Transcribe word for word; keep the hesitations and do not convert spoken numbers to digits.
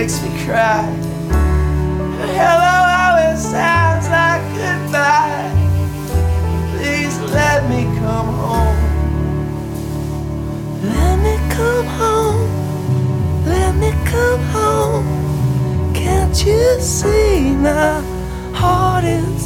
makes me cry. Hello always sounds like goodbye. Please let me come home. Let me come home. Let me come home. Can't you see my heart is